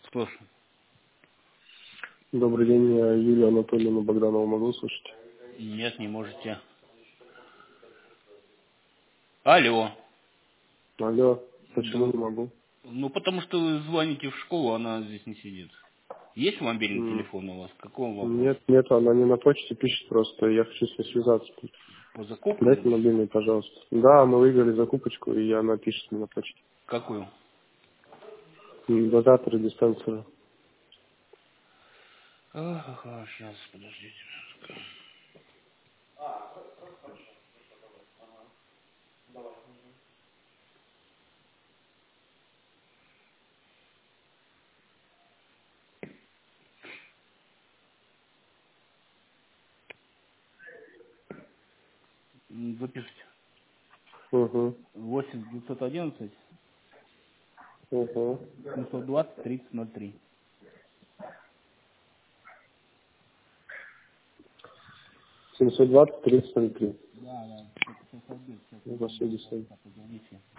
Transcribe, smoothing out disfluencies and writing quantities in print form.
Слушай. Добрый день, я Юлию Анатольевну Богданову могу услышать? Нет, не можете. Алло. Алло, почему Да. не могу? Ну, потому что вы звоните в школу, она здесь не сидит. Есть мобильный М, телефон у вас? Какой вопрос? Нет, она не на почте пишет просто, я хочу с ней связаться. По закупкам? Дайте мобильный, пожалуйста. Да, мы выиграли закупочку, и она пишет мне на почте. Какую? Дозатор и диспенсер. Ага, сейчас, подождите. 2 Угу, 8 911 угу. 720 3003. 720 3003. Да, да. Сейчас обед, сейчас я вам Василий Сан. позвоните.